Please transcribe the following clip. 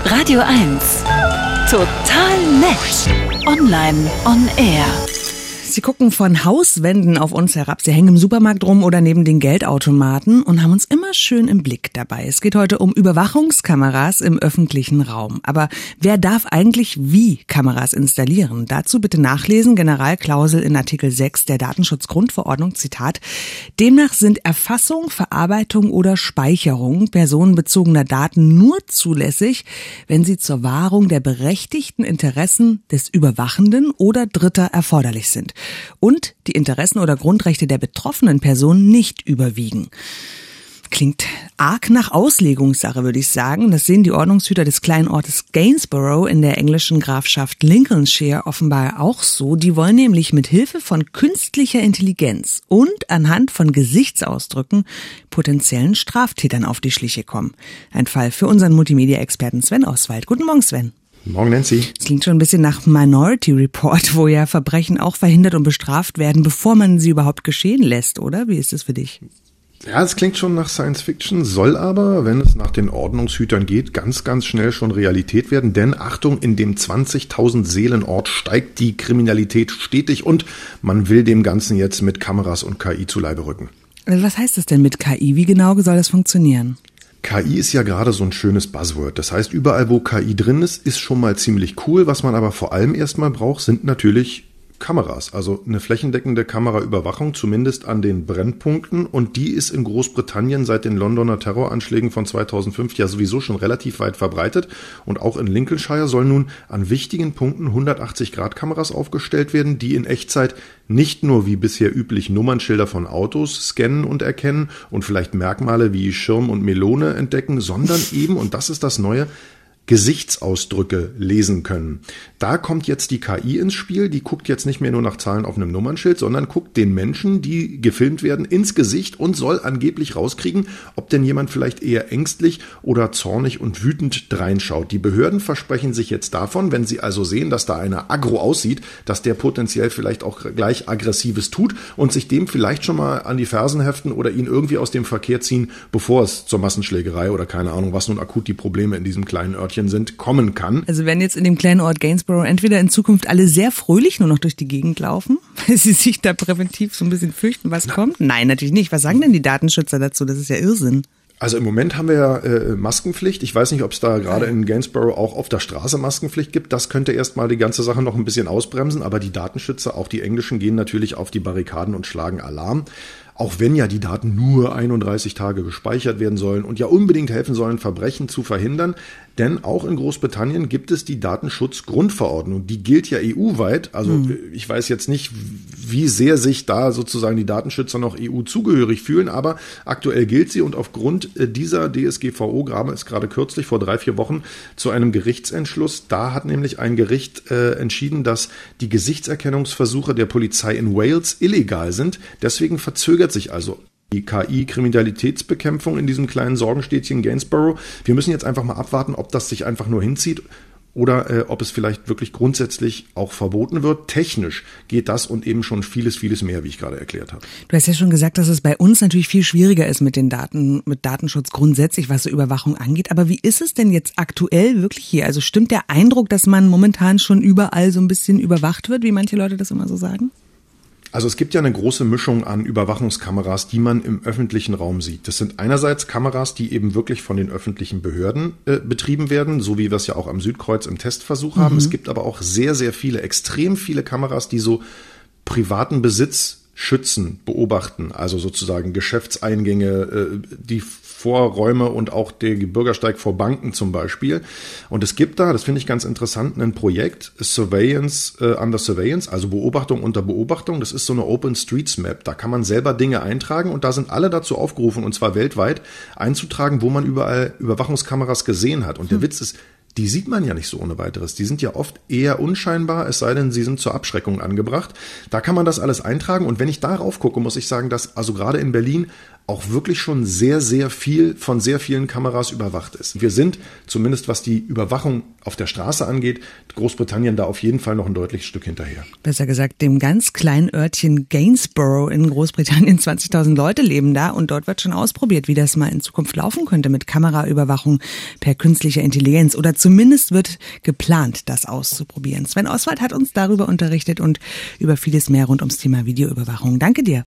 Radio 1. Total nett. Online on air. Sie gucken von Hauswänden auf uns herab. Sie hängen im Supermarkt rum oder neben den Geldautomaten und haben uns immer schön im Blick dabei. Es geht heute um Überwachungskameras im öffentlichen Raum. Aber wer darf eigentlich wie Kameras installieren? Dazu bitte nachlesen, Generalklausel in Artikel 6 der Datenschutzgrundverordnung, Zitat: Demnach sind Erfassung, Verarbeitung oder Speicherung personenbezogener Daten nur zulässig, wenn sie zur Wahrung der berechtigten Interessen des Überwachenden oder Dritter erforderlich sind und die Interessen oder Grundrechte der betroffenen Person nicht überwiegen. Klingt arg nach Auslegungssache, würde ich sagen. Das sehen die Ordnungshüter des kleinen Ortes Gainsborough in der englischen Grafschaft Lincolnshire offenbar auch so. Die wollen nämlich mit Hilfe von künstlicher Intelligenz und anhand von Gesichtsausdrücken potenziellen Straftätern auf die Schliche kommen. Ein Fall für unseren Multimedia-Experten Sven Oswald. Guten Morgen, Sven. Morgen, Nancy. Es klingt schon ein bisschen nach Minority Report, wo ja Verbrechen auch verhindert und bestraft werden, bevor man sie überhaupt geschehen lässt, oder? Wie ist das für dich? Ja, es klingt schon nach Science Fiction, soll aber, wenn es nach den Ordnungshütern geht, ganz, ganz schnell schon Realität werden. Denn Achtung, in dem 20.000 Seelenort steigt die Kriminalität stetig und man will dem Ganzen jetzt mit Kameras und KI zu Leibe rücken. Was heißt das denn mit KI? Wie genau soll das funktionieren? KI ist ja gerade so ein schönes Buzzword. Das heißt, überall wo KI drin ist schon mal ziemlich cool. Was man aber vor allem erstmal braucht, sind natürlich Kameras. Also eine flächendeckende Kameraüberwachung, zumindest an den Brennpunkten. Und die ist in Großbritannien seit den Londoner Terroranschlägen von 2005 ja sowieso schon relativ weit verbreitet. Und auch in Lincolnshire sollen nun an wichtigen Punkten 180-Grad-Kameras aufgestellt werden, die in Echtzeit nicht nur wie bisher üblich Nummernschilder von Autos scannen und erkennen und vielleicht Merkmale wie Schirm und Melone entdecken, sondern eben, und das ist das Neue, Gesichtsausdrücke lesen können. Da kommt jetzt die KI ins Spiel, die guckt jetzt nicht mehr nur nach Zahlen auf einem Nummernschild, sondern guckt den Menschen, die gefilmt werden, ins Gesicht und soll angeblich rauskriegen, ob denn jemand vielleicht eher ängstlich oder zornig und wütend dreinschaut. Die Behörden versprechen sich jetzt davon, wenn sie also sehen, dass da einer aggro aussieht, dass der potenziell vielleicht auch gleich Aggressives tut und sich dem vielleicht schon mal an die Fersen heften oder ihn irgendwie aus dem Verkehr ziehen, bevor es zur Massenschlägerei oder keine Ahnung, was nun akut die Probleme in diesem kleinen Örtchen sind, kommen kann. Also wenn jetzt in dem kleinen Ort Gainsborough entweder in Zukunft alle sehr fröhlich nur noch durch die Gegend laufen, weil sie sich da präventiv so ein bisschen fürchten, was kommt? Nein, natürlich nicht. Was sagen denn die Datenschützer dazu? Das ist ja Irrsinn. Also im Moment haben wir ja Maskenpflicht. Ich weiß nicht, ob es da gerade in Gainsborough auch auf der Straße Maskenpflicht gibt. Das könnte erstmal die ganze Sache noch ein bisschen ausbremsen. Aber die Datenschützer, auch die englischen, gehen natürlich auf die Barrikaden und schlagen Alarm. Auch wenn ja die Daten nur 31 Tage gespeichert werden sollen und ja unbedingt helfen sollen, Verbrechen zu verhindern. Denn auch in Großbritannien gibt es die Datenschutzgrundverordnung. Die gilt ja EU-weit. Also ich weiß jetzt nicht, wie sehr sich da sozusagen die Datenschützer noch EU-zugehörig fühlen, aber aktuell gilt sie und aufgrund dieser DSGVO kam es gerade kürzlich vor 3-4 Wochen zu einem Gerichtsentschluss. Da hat nämlich ein Gericht entschieden, dass die Gesichtserkennungsversuche der Polizei in Wales illegal sind. Deswegen verzögert sich also die KI-Kriminalitätsbekämpfung in diesem kleinen Sorgenstädtchen Gainsborough. Wir müssen jetzt einfach mal abwarten, ob das sich einfach nur hinzieht oder ob es vielleicht wirklich grundsätzlich auch verboten wird. Technisch geht das und eben schon vieles, vieles mehr, wie ich gerade erklärt habe. Du hast ja schon gesagt, dass es bei uns natürlich viel schwieriger ist mit den Daten, mit Datenschutz grundsätzlich, was so Überwachung angeht. Aber wie ist es denn jetzt aktuell wirklich hier? Also stimmt der Eindruck, dass man momentan schon überall so ein bisschen überwacht wird, wie manche Leute das immer so sagen? Also es gibt ja eine große Mischung an Überwachungskameras, die man im öffentlichen Raum sieht. Das sind einerseits Kameras, die eben wirklich von den öffentlichen Behörden betrieben werden, so wie wir es ja auch am Südkreuz im Testversuch haben. Es gibt aber auch sehr, sehr viele, extrem viele Kameras, die so privaten Besitz schützen, beobachten, also sozusagen Geschäftseingänge, die Vorräume und auch der Bürgersteig vor Banken zum Beispiel. Und es gibt da, das finde ich ganz interessant, ein Projekt, Surveillance under Surveillance, also Beobachtung unter Beobachtung. Das ist so eine Open Streets Map. Da kann man selber Dinge eintragen und da sind alle dazu aufgerufen, und zwar weltweit, einzutragen, wo man überall Überwachungskameras gesehen hat. Und der Witz ist, die sieht man ja nicht so ohne weiteres. Die sind ja oft eher unscheinbar, es sei denn, sie sind zur Abschreckung angebracht. Da kann man das alles eintragen und wenn ich darauf gucke, muss ich sagen, dass also gerade in Berlin auch wirklich schon sehr, sehr viel von sehr vielen Kameras überwacht ist. Wir sind, zumindest was die Überwachung auf der Straße angeht, Großbritannien da auf jeden Fall noch ein deutliches Stück hinterher. Besser gesagt, dem ganz kleinen Örtchen Gainsborough in Großbritannien, 20.000 Leute leben da und dort wird schon ausprobiert, wie das mal in Zukunft laufen könnte mit Kameraüberwachung per künstlicher Intelligenz, oder zumindest wird geplant, das auszuprobieren. Sven Oswald hat uns darüber unterrichtet und über vieles mehr rund ums Thema Videoüberwachung. Danke dir.